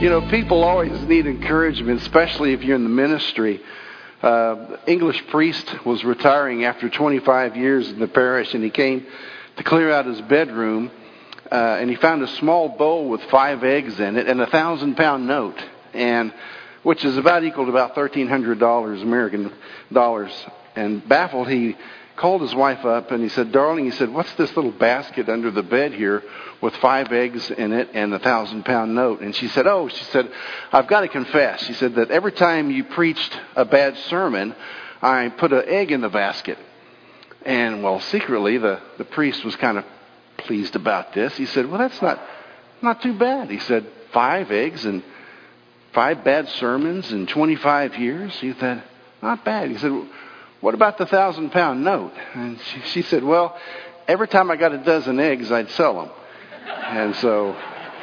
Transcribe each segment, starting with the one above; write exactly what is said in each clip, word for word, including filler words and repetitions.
You know, people always need encouragement, especially if you're in the ministry. Uh, English priest was retiring after twenty-five years in the parish, and he came to clear out his bedroom, uh, and he found a small bowl with five eggs in it and a thousand pound note, and which is about equal to about thirteen hundred dollars American dollars. And baffled, he called his wife up and he said, "Darling," he said, "what's this little basket under the bed here with five eggs in it and a thousand pound note?" And she said, "Oh," she said, "I've got to confess," she said, "that every time you preached a bad sermon, I put an egg in the basket." And well, secretly, the, the priest was kind of pleased about this. He said, "Well, that's not, not too bad." He said, "Five eggs and five bad sermons in twenty-five years?" He said, "Not bad." He said, "What about the thousand pound note?" And she, she said, "Well, every time I got a dozen eggs, I'd sell them." And so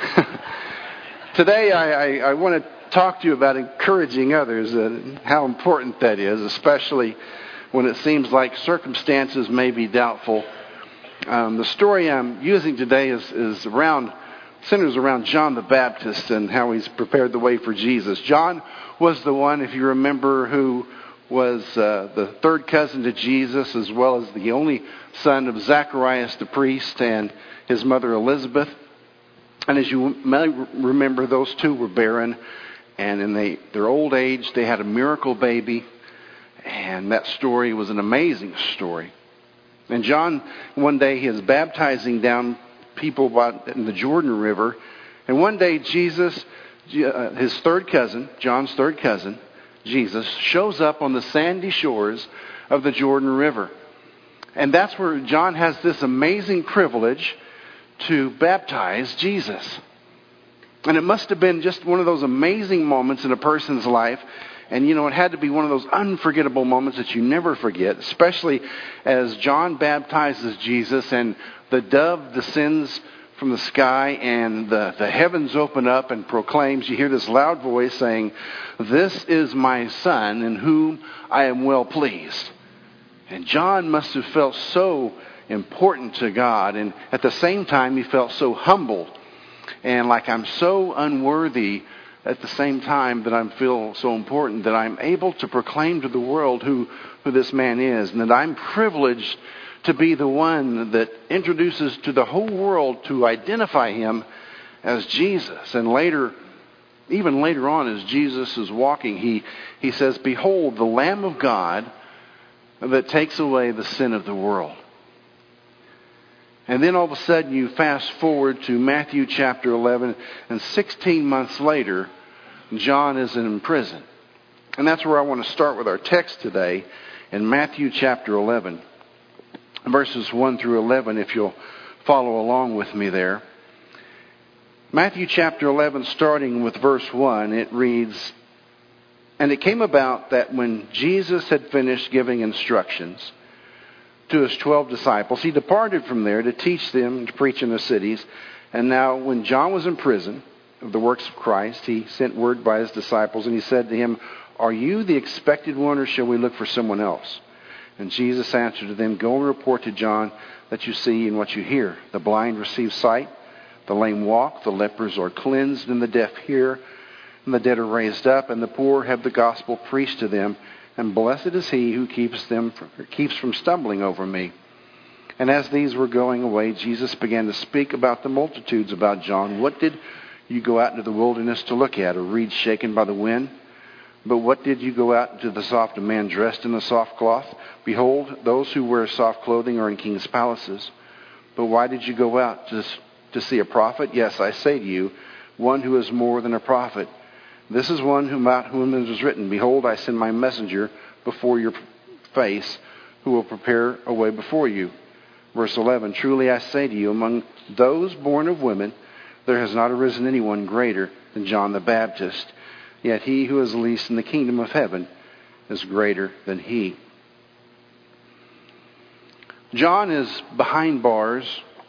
today I, I, I want to talk to you about encouraging others and how important that is, especially when it seems like circumstances may be doubtful. Um, the story I'm using today is, is around, centers around John the Baptist and how he's prepared the way for Jesus. John was the one, if you remember, who was uh, the third cousin to Jesus, as well as the only son of Zacharias the priest and his mother Elizabeth. And as you may remember, those two were barren, and in they, their old age they had a miracle baby, and that story was an amazing story. And John, one day, he is baptizing down people in the Jordan River, and one day Jesus, uh, his third cousin, John's third cousin, Jesus, shows up on the sandy shores of the Jordan River. And that's where John has this amazing privilege to baptize Jesus. And it must have been just one of those amazing moments in a person's life. And, you know, it had to be one of those unforgettable moments that you never forget, especially as John baptizes Jesus and the dove descends from the sky and the, the heavens open up and proclaims, you hear this loud voice saying, "This is my son in whom I am well pleased." And John must have felt so important to God, and at the same time he felt so humbled and like I'm so unworthy at the same time that I feel so important that I'm able to proclaim to the world who, who this man is, and that I'm privileged to be the one that introduces to the whole world to identify him as Jesus. And later, even later on, as Jesus is walking, he, he says, "Behold, the Lamb of God that takes away the sin of the world." And then all of a sudden you fast forward to Matthew chapter eleven, and sixteen months later, John is in prison. And that's where I want to start with our text today, in Matthew chapter eleven. Verses one through eleven, if you'll follow along with me there. Matthew chapter eleven, starting with verse one, it reads, "And it came about that when Jesus had finished giving instructions to his twelve disciples, he departed from there to teach them to preach in the cities. And now when John was in prison of the works of Christ, he sent word by his disciples, and he said to him, 'Are you the expected one, or shall we look for someone else?' And Jesus answered to them, 'Go and report to John that you see and what you hear. The blind receive sight, the lame walk, the lepers are cleansed, and the deaf hear, and the dead are raised up, and the poor have the gospel preached to them. And blessed is he who keeps them from, keeps from stumbling over me.' And as these were going away, Jesus began to speak about the multitudes about John. 'What did you go out into the wilderness to look at? A reed shaken by the wind? But what did you go out into the soft, a man dressed in a soft cloth? Behold, those who wear soft clothing are in king's palaces. But why did you go out to, to see a prophet? Yes, I say to you, one who is more than a prophet. This is one whom about whom it was written, Behold, I send my messenger before your face, who will prepare a way before you.' Verse eleven, Truly I say to you, among those born of women, there has not arisen anyone greater than John the Baptist. Yet he who is least in the kingdom of heaven is greater than he." John is behind bars.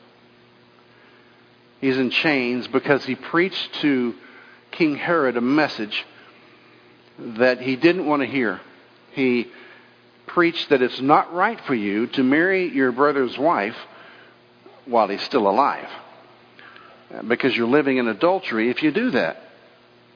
He's in chains because he preached to King Herod a message that he didn't want to hear. He preached that it's not right for you to marry your brother's wife while he's still alive, because you're living in adultery if you do that.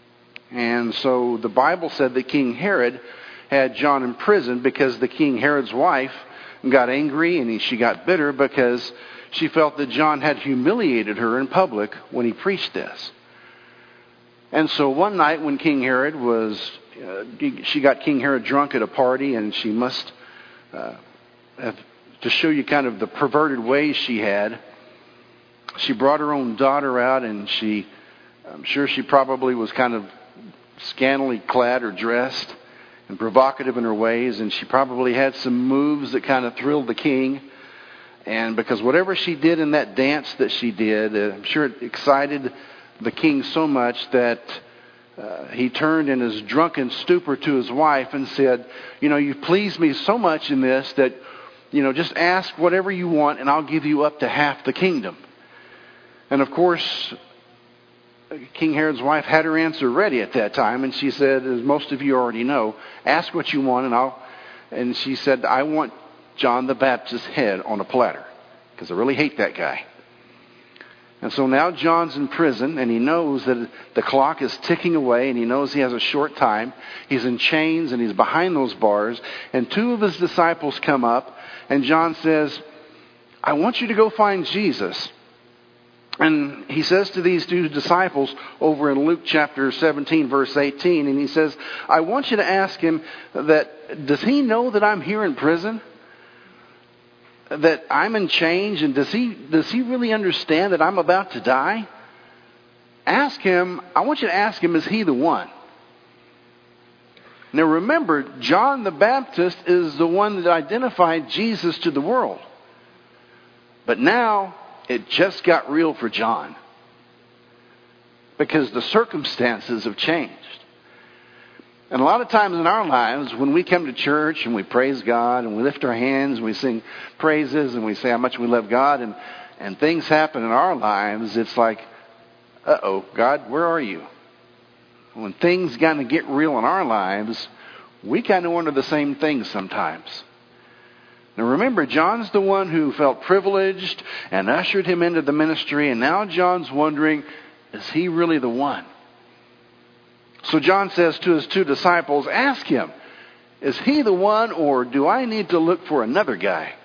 And so the Bible said that King Herod had John in prison because the King Herod's wife got angry and she got bitter because she felt that John had humiliated her in public when he preached this. And so one night when King Herod was, uh, she got King Herod drunk at a party, and she must, uh, have, to show you kind of the perverted ways she had, she brought her own daughter out, and she, I'm sure she probably was kind of scantily clad or dressed and provocative in her ways, and she probably had some moves that kind of thrilled the king. And because whatever she did in that dance that she did, uh, I'm sure it excited the king so much that uh, he turned in his drunken stupor to his wife and said, you know, you pleased me so much in this that, you know, just ask whatever you want and I'll give you up to half the kingdom. And of course, King Herod's wife had her answer ready at that time, and she said, as most of you already know, ask what you want and I'll, and she said, I want John the Baptist's head on a platter because I really hate that guy. And so now John's in prison, and he knows that the clock is ticking away, and he knows he has a short time. He's in chains, and he's behind those bars. And two of his disciples come up, and John says, I want you to go find Jesus. And he says to these two disciples over in Luke chapter seventeen, verse eighteen, and he says, I want you to ask him that, does he know that I'm here in prison? That I'm in chains, and does he does he really understand that I'm about to die? Ask him, I want you to ask him, is he the one? Now remember, John the Baptist is the one that identified Jesus to the world. But now, it just got real for John. Because the circumstances have changed. And a lot of times in our lives, when we come to church and we praise God and we lift our hands and we sing praises and we say how much we love God, and, and things happen in our lives, it's like, uh-oh, God, where are you? When things kind of get real in our lives, we kind of wonder the same things sometimes. Now remember, John's the one who felt privileged and ushered him into the ministry, and now John's wondering, is he really the one? So John says to his two disciples, ask him, is he the one, or do I need to look for another guy?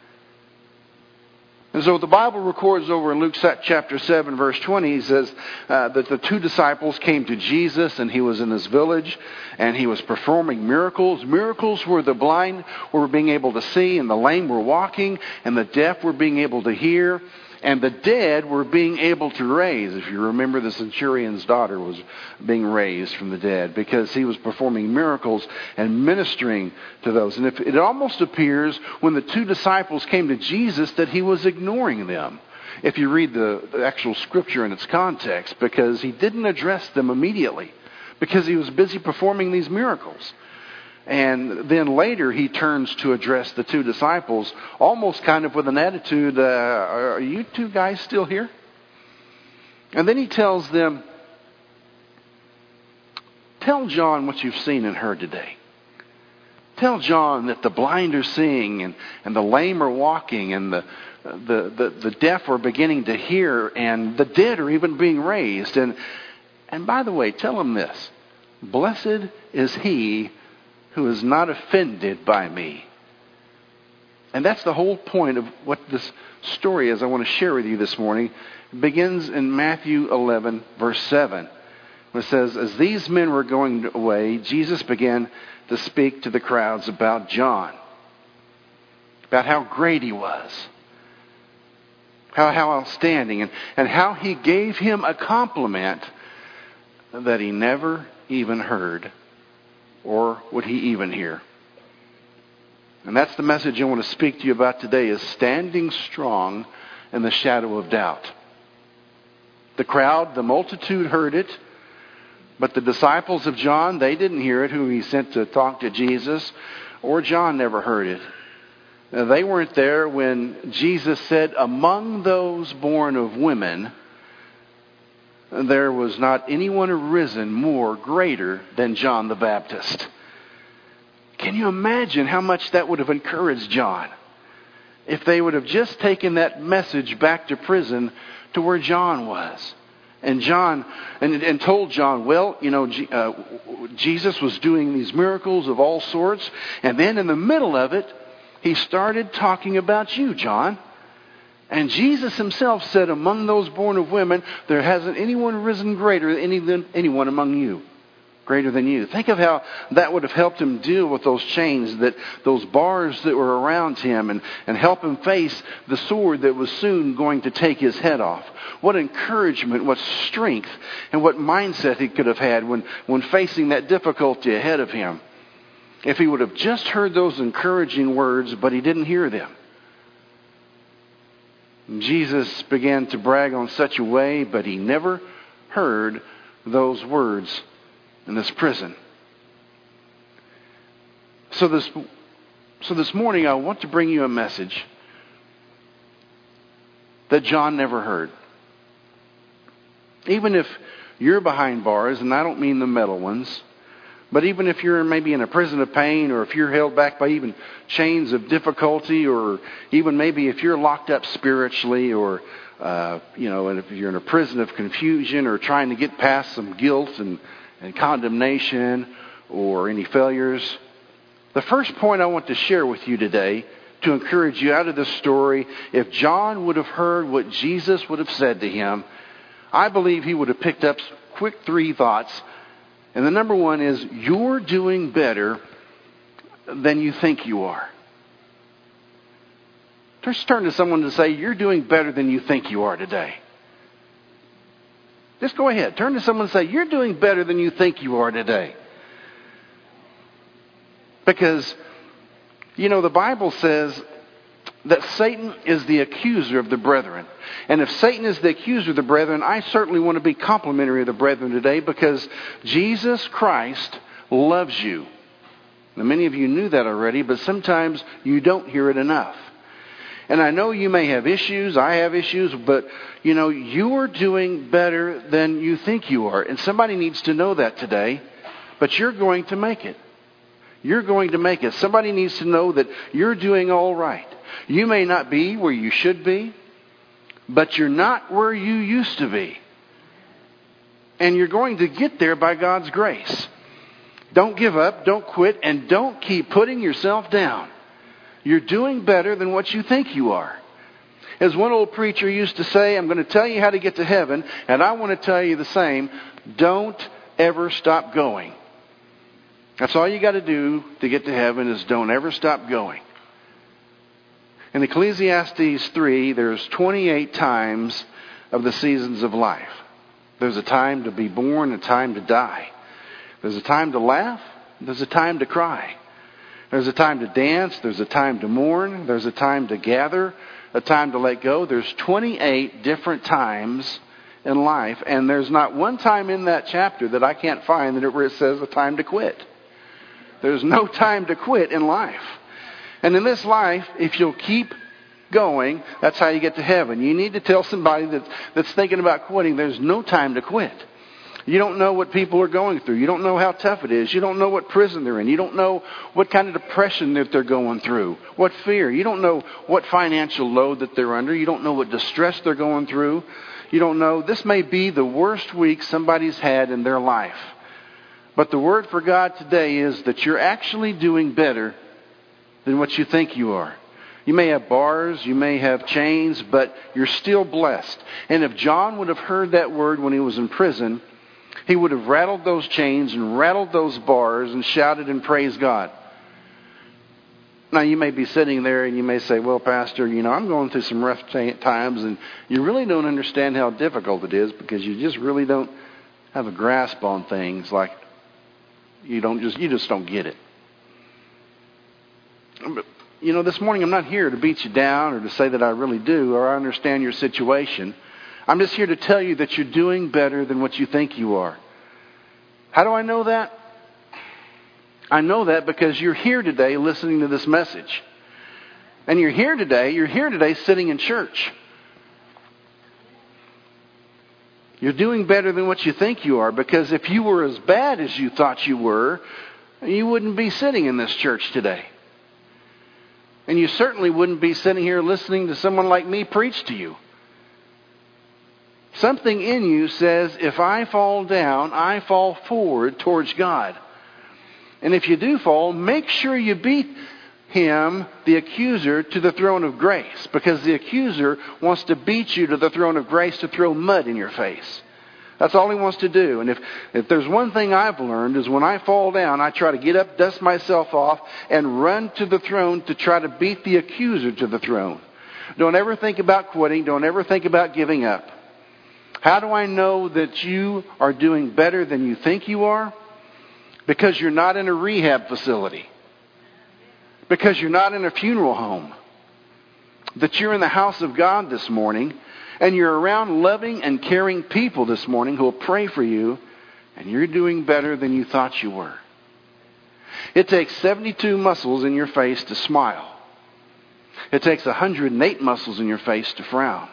And so the Bible records over in Luke chapter seven, verse twenty, he says uh, that the two disciples came to Jesus, and he was in his village, and he was performing miracles. Miracles where the blind were being able to see, and the lame were walking, and the deaf were being able to hear, and the dead were being able to raise. If you remember, the centurion's daughter was being raised from the dead because he was performing miracles and ministering to those. And if, it almost appears when the two disciples came to Jesus that he was ignoring them. If you read the, the actual scripture in its context, because he didn't address them immediately because he was busy performing these miracles. And then later he turns to address the two disciples, almost kind of with an attitude, uh, are you two guys still here? And then he tells them, tell John what you've seen and heard today. Tell John that the blind are seeing, and, and the lame are walking, and the, the, the, the deaf are beginning to hear, and the dead are even being raised. And, and by the way, tell him this, blessed is he who is not offended by me. And that's the whole point of what this story is I want to share with you this morning. It begins in Matthew eleven, verse seven. It says, as these men were going away, Jesus began to speak to the crowds about John. About how great he was. How, how outstanding. And, and how he gave him a compliment that he never even heard. Or would he even hear? And that's the message I want to speak to you about today, is standing strong in the shadow of doubt. The crowd, the multitude heard it, but the disciples of John, they didn't hear it, who he sent to talk to Jesus, or John never heard it. Now, they weren't there when Jesus said, among those born of women, there was not anyone arisen more greater than John the Baptist. Can you imagine how much that would have encouraged John if they would have just taken that message back to prison to where John was? And John, and, and told John, well, you know, G, uh, Jesus was doing these miracles of all sorts. And then in the middle of it, he started talking about you, John. And Jesus himself said, among those born of women, there hasn't anyone risen greater than any, than anyone among you. Greater than you. Think of how that would have helped him deal with those chains, that those bars that were around him, and, and help him face the sword that was soon going to take his head off. What encouragement, what strength, and what mindset he could have had when, when facing that difficulty ahead of him. If he would have just heard those encouraging words, but he didn't hear them. And Jesus began to brag on such a way, but he never heard those words in this prison. So this, so this morning I want to bring you a message that John never heard. Even if you're behind bars, and I don't mean the metal ones, but even if you're maybe in a prison of pain, or if you're held back by even chains of difficulty, or even maybe if you're locked up spiritually, or uh, you know, and if you're in a prison of confusion, or trying to get past some guilt and and condemnation, or any failures. The first point I want to share with you today, to encourage you out of this story, if John would have heard what Jesus would have said to him, I believe he would have picked up quick three thoughts. And the number one is, you're doing better than you think you are. Just turn to someone to say, you're doing better than you think you are today. Just go ahead. Turn to someone and say, you're doing better than you think you are today. Because, you know, the Bible says that Satan is the accuser of the brethren. And if Satan is the accuser of the brethren, I certainly want to be complimentary of the brethren today, because Jesus Christ loves you. Now, many of you knew that already, but sometimes you don't hear it enough. And I know you may have issues, I have issues, but, you know, you are doing better than you think you are. And somebody needs to know that today, but you're going to make it. You're going to make it. Somebody needs to know that you're doing all right. You may not be where you should be, but you're not where you used to be. And you're going to get there by God's grace. Don't give up, don't quit, and don't keep putting yourself down. You're doing better than what you think you are. As one old preacher used to say, I'm going to tell you how to get to heaven, and I want to tell you the same. Don't ever stop going. That's all you got to do to get to heaven, is don't ever stop going. In Ecclesiastes three, there's twenty-eight times of the seasons of life. There's a time to be born, a time to die. There's a time to laugh, there's a time to cry. There's a time to dance, there's a time to mourn, there's a time to gather, a time to let go. There's twenty-eight different times in life, and there's not one time in that chapter that I can't find that it says a time to quit. There's no time to quit in life. And in this life, if you'll keep going, that's how you get to heaven. You need to tell somebody that, that's thinking about quitting, there's no time to quit. You don't know what people are going through. You don't know how tough it is. You don't know what prison they're in. You don't know what kind of depression that they're going through. What fear. You don't know what financial load that they're under. You don't know what distress they're going through. You don't know. This may be the worst week somebody's had in their life. But the word for God today is that you're actually doing better than what you think you are. You may have bars, you may have chains, but you're still blessed. And if John would have heard that word when he was in prison, he would have rattled those chains and rattled those bars and shouted and praised God. Now, you may be sitting there and you may say, well, Pastor, you know, I'm going through some rough times, and you really don't understand how difficult it is, because you just really don't have a grasp on things. Like, you don't just, you just don't get it. But, you know, this morning I'm not here to beat you down or to say that I really do or I understand your situation. I'm just here to tell you that you're doing better than what you think you are. How do I know that? I know that because you're here today listening to this message. And you're here today, you're here today sitting in church. You're doing better than what you think you are, because if you were as bad as you thought you were, you wouldn't be sitting in this church today. And you certainly wouldn't be sitting here listening to someone like me preach to you. Something in you says, if I fall down, I fall forward towards God. And if you do fall, make sure you beat him, the accuser, to the throne of grace. Because the accuser wants to beat you to the throne of grace to throw mud in your face. That's all he wants to do. And if, if there's one thing I've learned is when I fall down, I try to get up, dust myself off, and run to the throne to try to beat the accuser to the throne. Don't ever think about quitting. Don't ever think about giving up. How do I know that you are doing better than you think you are? Because you're not in a rehab facility. Because you're not in a funeral home. That you're in the house of God this morning. And you're around loving and caring people this morning who will pray for you. And you're doing better than you thought you were. It takes seventy-two muscles in your face to smile. It takes one hundred eight muscles in your face to frown.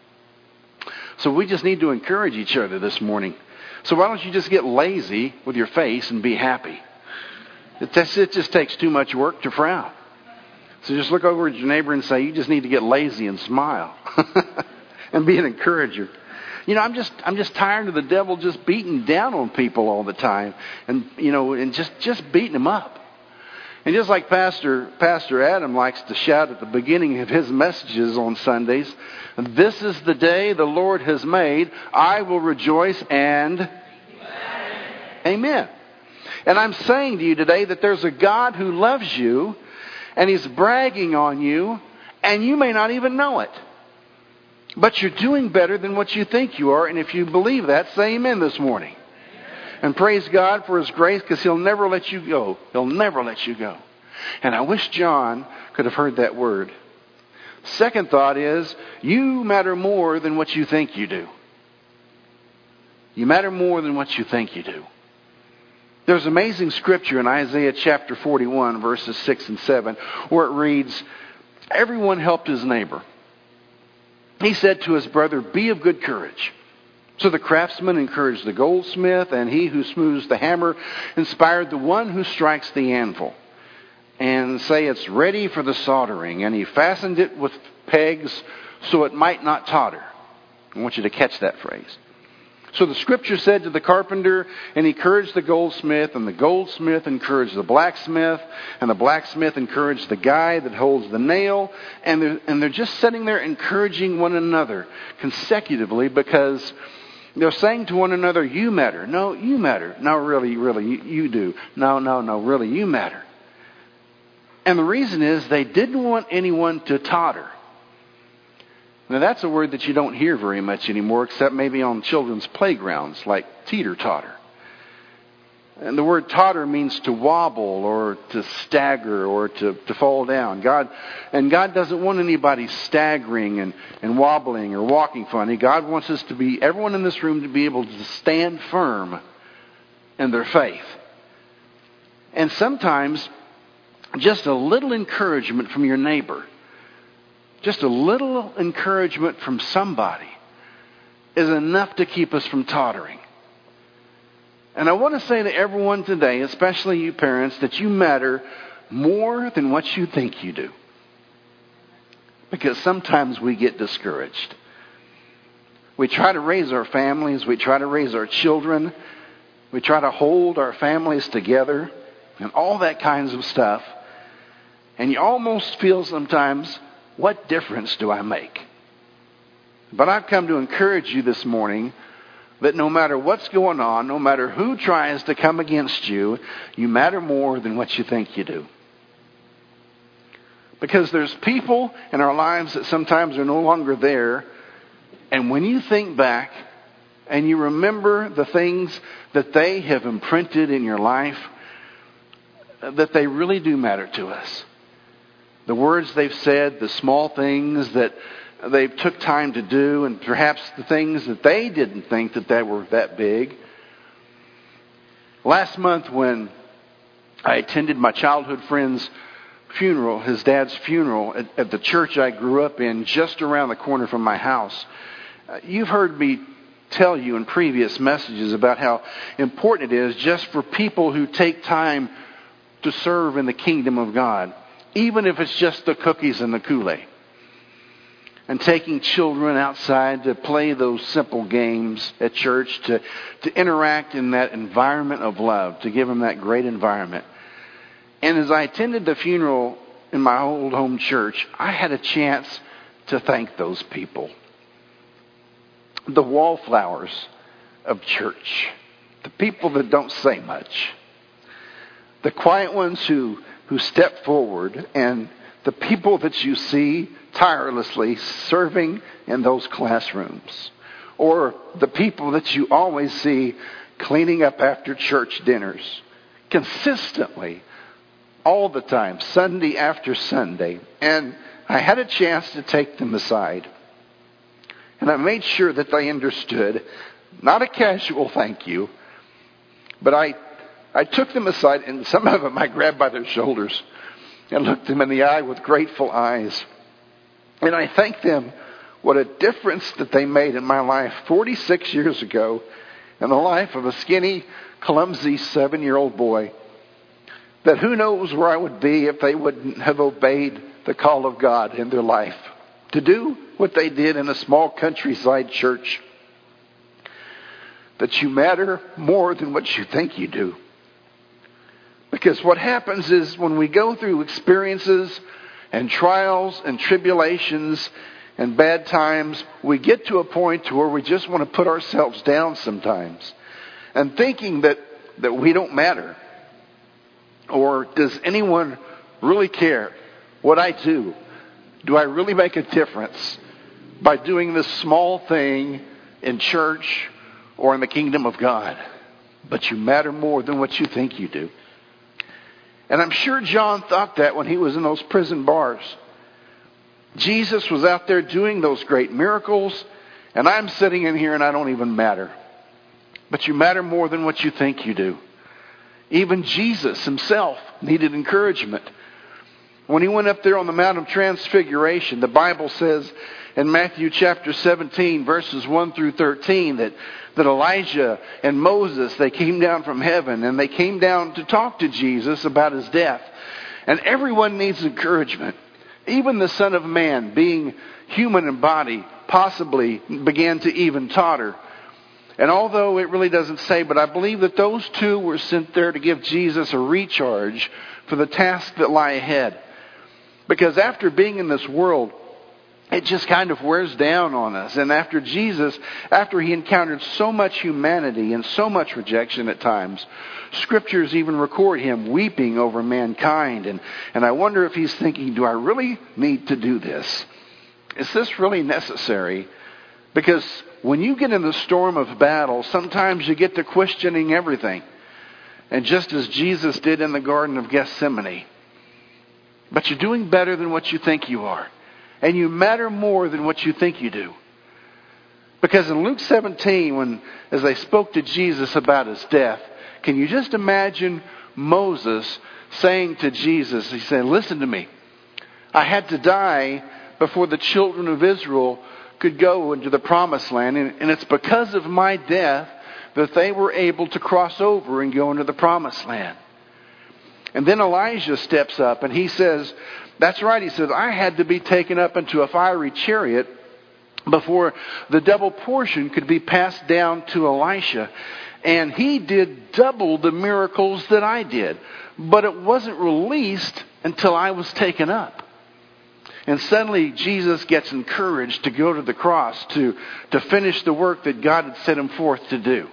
So we just need to encourage each other this morning. So why don't you just get lazy with your face and be happy? It, it just takes too much work to frown. So just look over at your neighbor and say, you just need to get lazy and smile. And be an encourager. You know, I'm just I'm just tired of the devil just beating down on people all the time. And, you know, and just, just beating them up. And just like Pastor Pastor Adam likes to shout at the beginning of his messages on Sundays, this is the day the Lord has made. I will rejoice and Amen. Amen. And I'm saying to you today that there's a God who loves you and he's bragging on you and you may not even know it. But you're doing better than what you think you are. And if you believe that, say amen this morning. And praise God for his grace because he'll never let you go. He'll never let you go. And I wish John could have heard that word. Second thought is, you matter more than what you think you do. You matter more than what you think you do. There's amazing scripture in Isaiah chapter forty-one, verses six and seven, where it reads, everyone helped his neighbor. He said to his brother, be of good courage. So the craftsman encouraged the goldsmith, and he who smooths the hammer inspired the one who strikes the anvil. And say it's ready for the soldering. And he fastened it with pegs so it might not totter. I want you to catch that phrase. So the scripture said to the carpenter, and he encouraged the goldsmith, and the goldsmith encouraged the blacksmith, and the blacksmith encouraged the guy that holds the nail, and they're, and they're just sitting there encouraging one another consecutively because they're saying to one another, you matter. No, you matter. No, really, really, you, you do. No, no, no, really, you matter. And the reason is they didn't want anyone to totter. Now that's a word that you don't hear very much anymore, except maybe on children's playgrounds, like teeter-totter. And the word totter means to wobble or to stagger or to, to fall down. God, and God doesn't want anybody staggering and, and wobbling or walking funny. God wants us to be, everyone in this room to be able to stand firm in their faith. And sometimes just a little encouragement from your neighbor, just a little encouragement from somebody is enough to keep us from tottering. And I want to say to everyone today, especially you parents, that you matter more than what you think you do. Because sometimes we get discouraged. We try to raise our families, we try to raise our children, we try to hold our families together, and all that kinds of stuff. And you almost feel sometimes, what difference do I make? But I've come to encourage you this morning that no matter what's going on, no matter who tries to come against you, you matter more than what you think you do. Because there's people in our lives that sometimes are no longer there. And when you think back and you remember the things that they have imprinted in your life, that they really do matter to us. The words they've said, the small things that they took time to do, and perhaps the things that they didn't think that they were that big. Last month when I attended my childhood friend's funeral, his dad's funeral, at, at the church I grew up in, just around the corner from my house, uh, you've heard me tell you in previous messages about how important it is just for people who take time to serve in the kingdom of God. Even if it's just the cookies and the Kool-Aid. and taking children outside to play those simple games at church, to, to interact in that environment of love, to give them that great environment. And as I attended the funeral in my old home church, I had a chance to thank those people. The wallflowers of church. The people that don't say much. The quiet ones who, who step forward, and the people that you see tirelessly serving in those classrooms. Or the people that you always see cleaning up after church dinners. Consistently, all the time, Sunday after Sunday. And I had a chance to take them aside. And I made sure that they understood, not a casual thank you, but I, I took them aside, and some of them I grabbed by their shoulders and looked them in the eye with grateful eyes. And I thanked them what a difference that they made in my life forty-six years ago, in the life of a skinny, clumsy seven-year-old boy. That who knows where I would be if they wouldn't have obeyed the call of God in their life. To do what they did in a small countryside church. That you matter more than what you think you do. Because what happens is when we go through experiences and trials and tribulations and bad times, we get to a point to where we just want to put ourselves down sometimes. And thinking that, that we don't matter. Or does anyone really care what I do? Do I really make a difference by doing this small thing in church or in the kingdom of God? But you matter more than what you think you do. And I'm sure John thought that when he was in those prison bars. Jesus was out there doing those great miracles, and I'm sitting in here and I don't even matter. But you matter more than what you think you do. Even Jesus himself needed encouragement. When he went up there on the Mount of Transfiguration, the Bible says in Matthew chapter seventeen, verses one through thirteen, that, that Elijah and Moses, they came down from heaven, and they came down to talk to Jesus about his death. And everyone needs encouragement. Even the Son of Man, being human in body, possibly began to even totter. And although it really doesn't say, but I believe that those two were sent there to give Jesus a recharge for the task that lie ahead. Because after being in this world, it just kind of wears down on us. And after Jesus, after he encountered so much humanity and so much rejection at times, scriptures even record him weeping over mankind. And, and I wonder if he's thinking, do I really need to do this? Is this really necessary? Because when you get in the storm of battle, sometimes you get to questioning everything. And just as Jesus did in the Garden of Gethsemane. But you're doing better than what you think you are. And you matter more than what you think you do. Because in Luke seventeen, when as they spoke to Jesus about his death, can you just imagine Moses saying to Jesus, he said, listen to me. I had to die before the children of Israel could go into the promised land. And it's because of my death that they were able to cross over and go into the promised land. And then Elijah steps up and he says, that's right, he says, I had to be taken up into a fiery chariot before the double portion could be passed down to Elisha. And he did double the miracles that I did. But it wasn't released until I was taken up. And suddenly Jesus gets encouraged to go to the cross to, to finish the work that God had set him forth to do.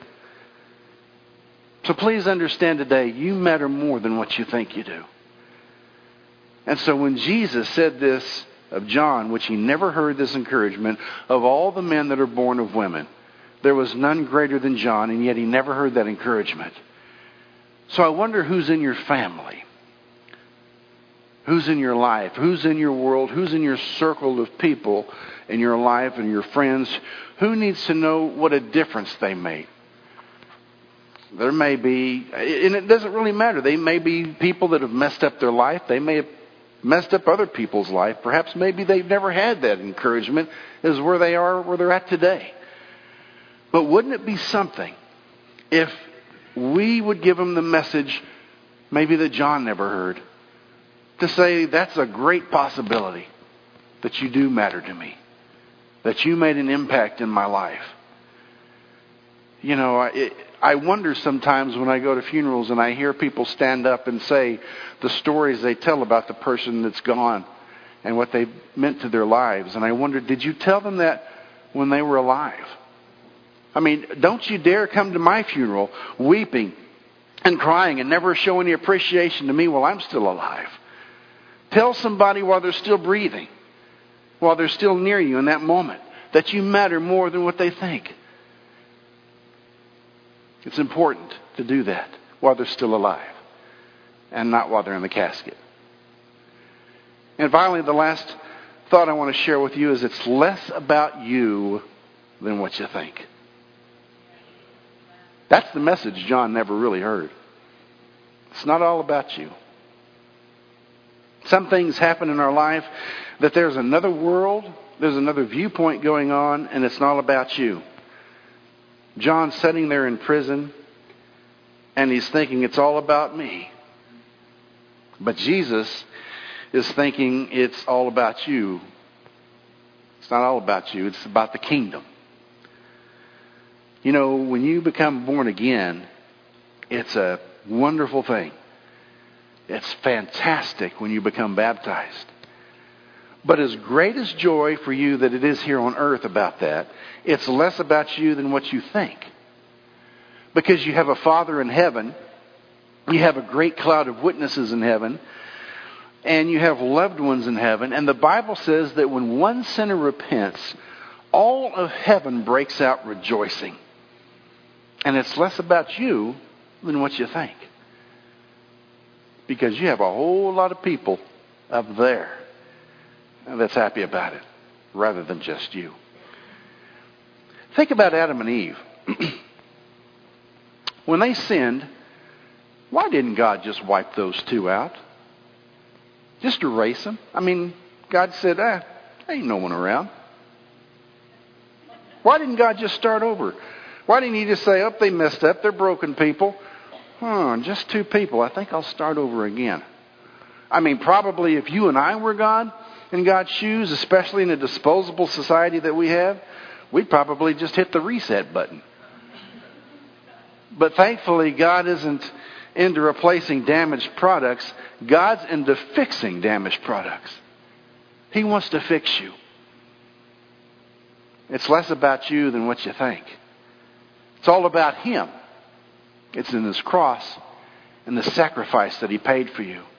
So please understand today, you matter more than what you think you do. And so when Jesus said this of John, which he never heard this encouragement, of all the men that are born of women, there was none greater than John, and yet he never heard that encouragement. So I wonder who's in your family. Who's in your life? Who's in your world? Who's in your circle of people in your life and your friends? Who needs to know what a difference they made? There may be, and it doesn't really matter. They may be people that have messed up their life. They may have messed up other people's life. Perhaps maybe they've never had that encouragement as where they are, where they're at today. But wouldn't it be something if we would give them the message maybe that John never heard? To say, that's a great possibility that you do matter to me. that you made an impact in my life. You know, I, it, I wonder sometimes when I go to funerals and I hear people stand up and say the stories they tell about the person that's gone and what they meant to their lives. And I wonder, did you tell them that when they were alive? I mean, don't you dare come to my funeral weeping and crying and never show any appreciation to me while I'm still alive. Tell somebody while they're still breathing, while they're still near you in that moment, that you matter more than what they think. It's important to do that while they're still alive and not while they're in the casket. And finally, the last thought I want to share with you is it's less about you than what you think. That's the message John never really heard. It's not all about you. Some things happen in our life that there's another world, there's another viewpoint going on, and it's not about you. John's sitting there in prison, and he's thinking it's all about me. But Jesus is thinking it's all about you. It's not all about you, it's about the kingdom. You know, when you become born again, it's a wonderful thing. It's fantastic when you become baptized. But as great as joy for you that it is here on earth about that, it's less about you than what you think. Because you have a Father in heaven, you have a great cloud of witnesses in heaven, and you have loved ones in heaven. And the Bible says that when one sinner repents, all of heaven breaks out rejoicing. And it's less about you than what you think. Because you have a whole lot of people up there that's happy about it, rather than just you. Think about Adam and Eve. When they sinned, why didn't God just wipe those two out? Just erase them? I mean, God said, ah, ain't no one around. Why didn't God just start over? Why didn't he just say, oh, they messed up, they're broken people. Hmm, just two people. I think I'll start over again. I mean, probably if you and I were God, in God's shoes, especially in a disposable society that we have, we'd probably just hit the reset button. But thankfully, God isn't into replacing damaged products. God's into fixing damaged products. He wants to fix you. It's less about you than what you think. It's all about Him. It's in His cross and the sacrifice that He paid for you.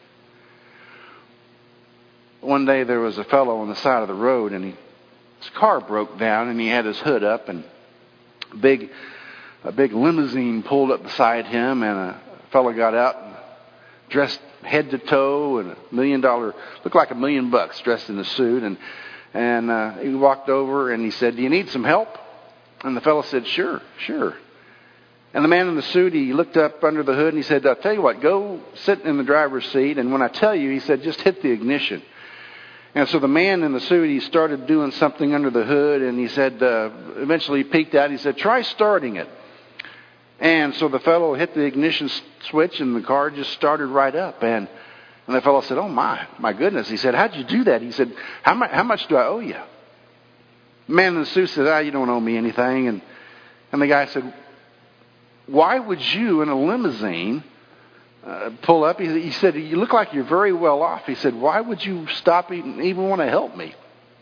One day there was a fellow on the side of the road, and he, his car broke down, and he had his hood up, and a big, a big limousine pulled up beside him, and a fellow got out and dressed head to toe, and a million dollar, looked like a million bucks, dressed in a suit, and and uh, he walked over and he said, "Do you need some help?" And the fellow said, "Sure, sure." And the man in the suit, he looked up under the hood and he said, "I'll tell you what, go sit in the driver's seat, and when I tell you," he said, "just hit the ignition." And so the man in the suit, he started doing something under the hood, and he said, uh, eventually he peeked out, he said, "Try starting it." And so the fellow hit the ignition switch, and the car just started right up. And, and the fellow said, "Oh my, my goodness." He said, "How'd you do that?" He said, how much, how much do I owe you?" The man in the suit said, "Ah, you don't owe me anything." And, and the guy said, "Why would you in a limousine Uh, pull up?" He, he said, "You look like you're very well off." He said, "Why would you stop even, even want to help me?"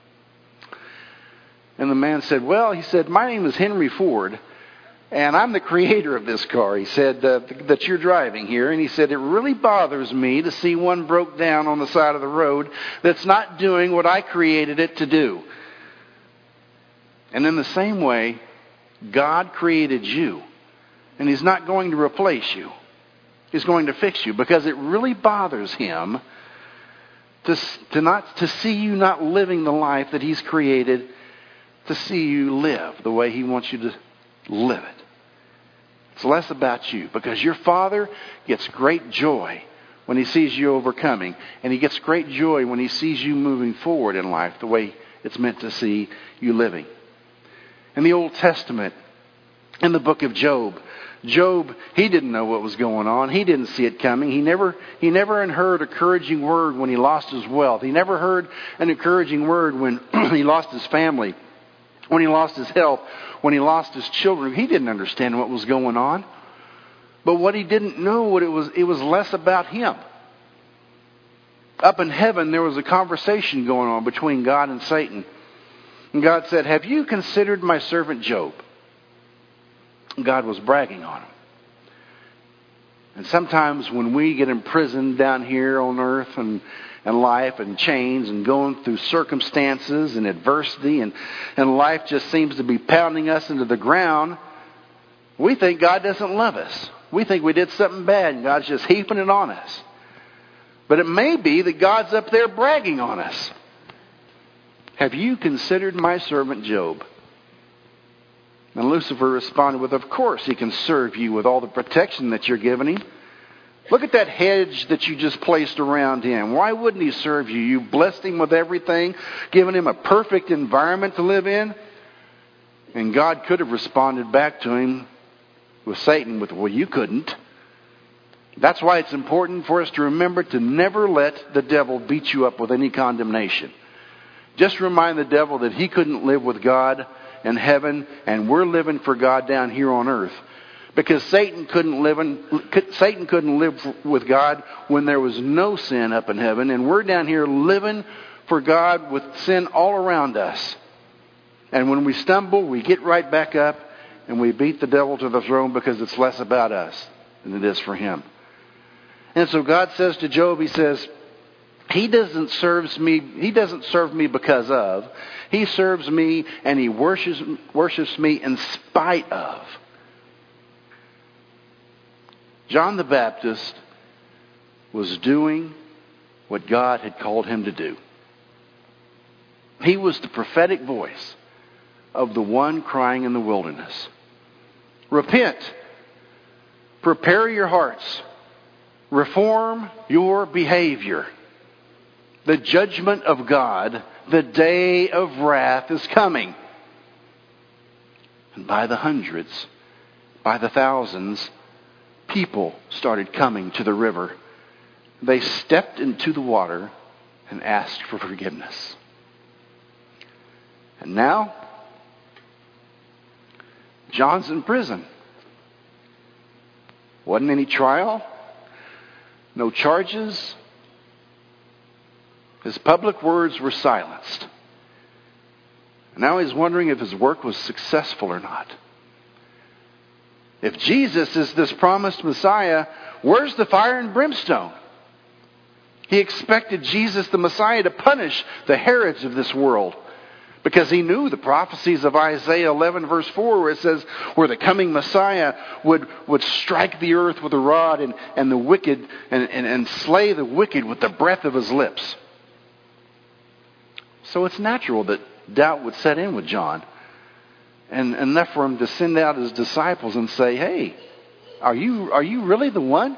And the man said, "Well," he said, "my name is Henry Ford, and I'm the creator of this car." He said, uh, "that you're driving here." And he said, "It really bothers me to see one broke down on the side of the road that's not doing what I created it to do." And in the same way, God created you, and He's not going to replace you. He's going to fix you, because it really bothers Him to, to not to see you not living the life that He's created to see you live the way He wants you to live it. It's less about you, because your Father gets great joy when He sees you overcoming, and He gets great joy when He sees you moving forward in life the way it's meant to see you living. In the Old Testament, in the book of Job, Job, he didn't know what was going on. He didn't see it coming. He never, he never heard an encouraging word when he lost his wealth. He never heard an encouraging word when he lost his family. when he lost his health, when he lost his children. He didn't understand what was going on. But what he didn't know, what it was, it was less about him. Up in heaven, there was a conversation going on between God and Satan. And God said, "Have you considered my servant Job?" God was bragging on him. And sometimes when we get imprisoned down here on earth and, and life and chains and going through circumstances and adversity and, and life just seems to be pounding us into the ground, we think God doesn't love us. We think we did something bad and God's just heaping it on us. But it may be that God's up there bragging on us. "Have you considered my servant Job?" And Lucifer responded with, "Of course he can serve you with all the protection that you're giving him. Look at that hedge that you just placed around him. Why wouldn't he serve you? You blessed him with everything, given him a perfect environment to live in." And God could have responded back to him with Satan with, "Well, you couldn't." That's why it's important for us to remember to never let the devil beat you up with any condemnation. Just remind the devil that he couldn't live with God in heaven, and we're living for God down here on earth. Because Satan couldn't live in, Satan couldn't live with God when there was no sin up in heaven, and we're down here living for God with sin all around us. And when we stumble, we get right back up and we beat the devil to the throne because it's less about us than it is for him. And so God says to Job, he says, He doesn't serves me, he doesn't serve me because of. He serves me and he worships, worships me in spite of. John the Baptist was doing what God had called him to do. He was the prophetic voice of the one crying in the wilderness. Repent. Prepare your hearts. Reform your behavior. The judgment of God, the day of wrath is coming. And by the hundreds, by the thousands, people started coming to the river. They stepped into the water and asked for forgiveness. And now, John's in prison. Wasn't any trial, no charges. His public words were silenced. Now he's wondering if his work was successful or not. If Jesus is this promised Messiah, where's the fire and brimstone? He expected Jesus, the Messiah, to punish the Herods of this world, because he knew the prophecies of Isaiah eleven verse four, where it says, where the coming Messiah would, would strike the earth with a rod and, and the wicked and, and, and slay the wicked with the breath of his lips. So it's natural that doubt would set in with John. And enough for him to send out his disciples and say, hey, are you, are you really the one?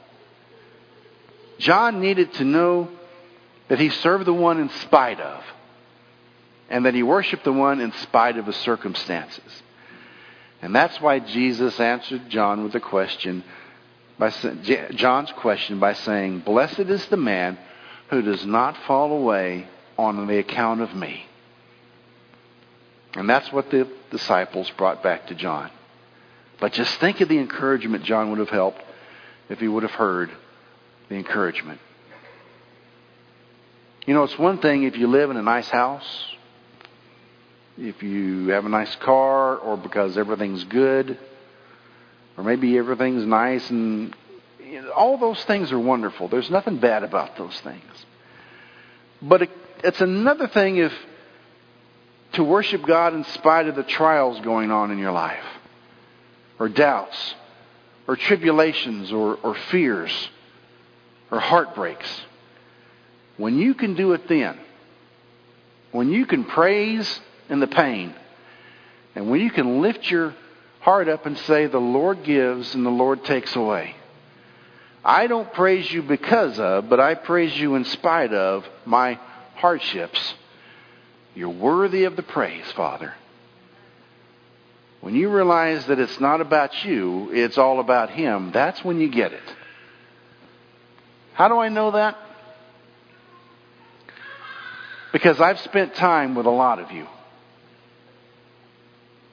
John needed to know that he served the one in spite of, and that he worshiped the one in spite of his circumstances. And that's why Jesus answered John with a question, by John's question by saying, blessed is the man who does not fall away on the account of me. And that's what the disciples brought back to John. But just think of the encouragement John would have helped if he would have heard the encouragement. You know, it's one thing if you live in a nice house, if you have a nice car, or because everything's good, or maybe everything's nice, and you know, all those things are wonderful. There's nothing bad about those things. But it, it's another thing if to worship God in spite of the trials going on in your life, or doubts, or tribulations, or, or fears, or heartbreaks. When you can do it then, when you can praise in the pain, and when you can lift your heart up and say, the Lord gives and the Lord takes away. I don't praise you because of, but I praise you in spite of my hardships. You're worthy of the praise, Father. When you realize that it's not about you, it's all about Him, that's when you get it. How do I know that? Because I've spent time with a lot of you.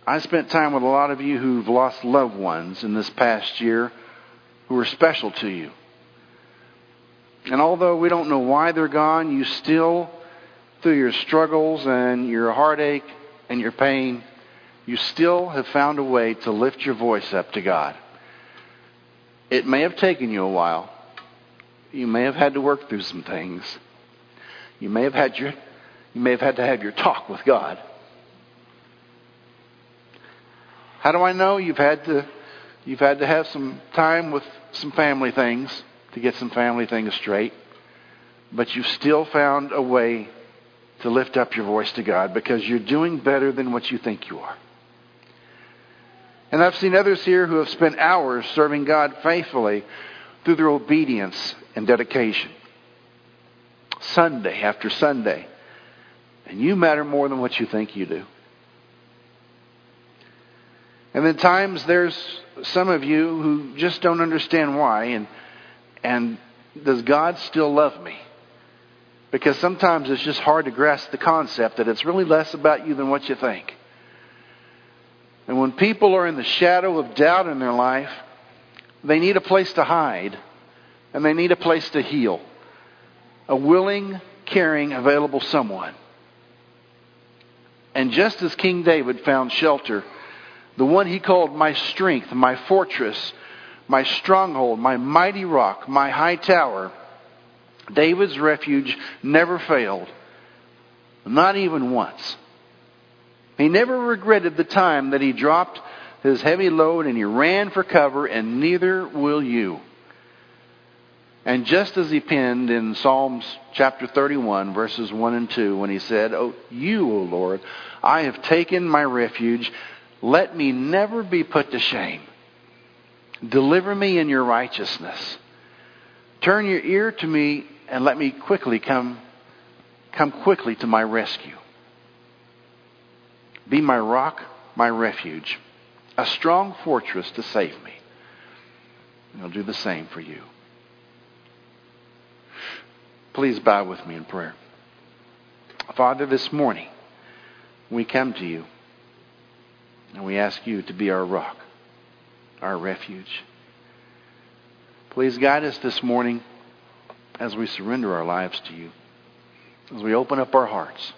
I spent time with a lot of you who've lost loved ones in this past year who were special to you. And although we don't know why they're gone, you still, through your struggles and your heartache and your pain, you still have found a way to lift your voice up to God. It may have taken you a while. You may have had to work through some things. You may have had your, you may have had to have your talk with God. How do I know? You've had to, you've had to have some time with some family things to get some family things straight. But you've still found a way to lift up your voice to God because you're doing better than what you think you are. And I've seen others here who have spent hours serving God faithfully through their obedience and dedication. Sunday after Sunday. And you matter more than what you think you do. And then times there's some of you who just don't understand why. And, and does God still love me? Because sometimes it's just hard to grasp the concept that it's really less about you than what you think. And when people are in the shadow of doubt in their life, they need a place to hide. And they need a place to heal. A willing, caring, available someone. And just as King David found shelter, the one he called my strength, my fortress, my stronghold, my mighty rock, my high tower, David's refuge never failed. Not even once. He never regretted the time that he dropped his heavy load and he ran for cover, and neither will you. And just as he penned in Psalms chapter thirty-one, verses one and two, when he said, "Oh, you, O Lord, I have taken my refuge. Let me never be put to shame. Deliver me in your righteousness. Turn your ear to me and let me quickly come, come quickly to my rescue. Be my rock, my refuge, a strong fortress to save me." And I'll do the same for you. Please bow with me in prayer. Father, this morning we come to you and we ask you to be our rock, our refuge. Please guide us this morning as we surrender our lives to you, as we open up our hearts.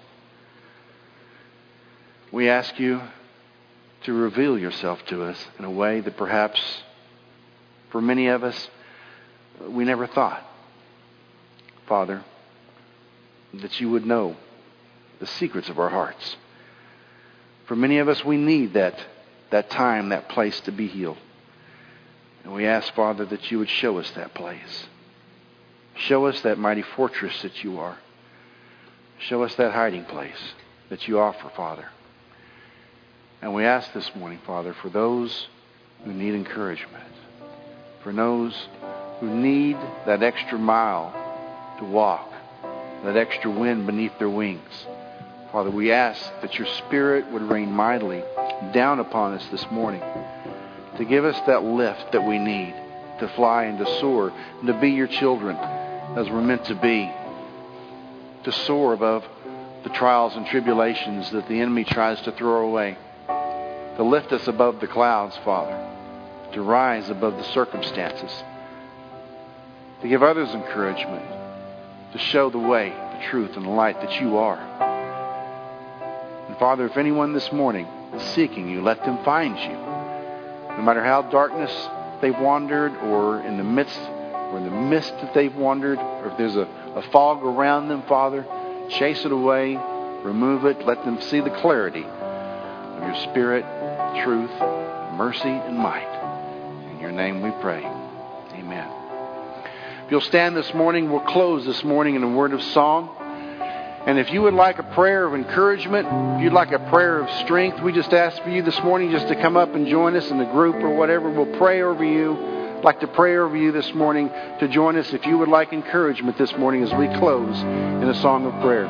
We ask you to reveal yourself to us in a way that perhaps for many of us we never thought. Father, that you would know the secrets of our hearts. For many of us, we need that, that time, that place to be healed. And we ask, Father, that you would show us that place. Show us that mighty fortress that you are. Show us that hiding place that you offer, Father. And we ask this morning, Father, for those who need encouragement, for those who need that extra mile to walk, that extra wind beneath their wings. Father, we ask that your Spirit would rain mightily down upon us this morning to give us that lift that we need to fly and to soar and to be your children as we're meant to be, to soar above the trials and tribulations that the enemy tries to throw away, to lift us above the clouds, Father, to rise above the circumstances, to give others encouragement, to show the way, the truth, and the light that you are. And Father, if anyone this morning is seeking you, let them find you. No matter how darkness they've wandered, or in the midst, or in the mist that they've wandered, or if there's a, a fog around them, Father, chase it away, remove it, let them see the clarity of your Spirit, truth, mercy, and might. In your name we pray. Amen. If you'll stand this morning, we'll close this morning in a word of song. And if you would like a prayer of encouragement, if you'd like a prayer of strength, we just ask for you this morning just to come up and join us in the group or whatever. We'll pray over you. I'd like to pray over you this morning to join us if you would like encouragement this morning as we close in a song of prayer.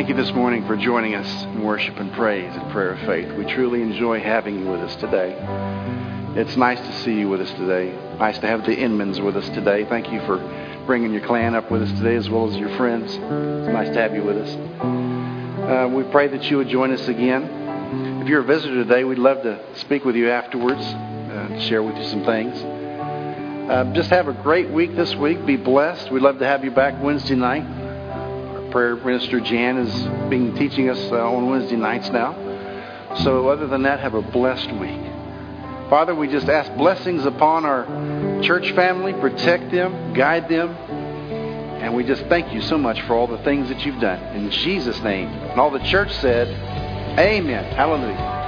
Thank you this morning for joining us in worship and praise and prayer of faith. We truly enjoy having you with us today. It's nice to see you with us today. Nice to have the Inmans with us today. Thank you for bringing your clan up with us today as well as your friends. It's nice to have you with us. Uh, we pray that you would join us again. If you're a visitor today, we'd love to speak with you afterwards, uh, share with you some things. Uh, just have a great week this week. Be blessed. We'd love to have you back Wednesday night. Our prayer minister Jan is being teaching us uh, on Wednesday nights now. So other than that, have a blessed week. Father, we just ask blessings upon our church family. Protect them, guide them. And we just thank you so much for all the things that you've done. In Jesus' name. And all the church said, amen. Hallelujah.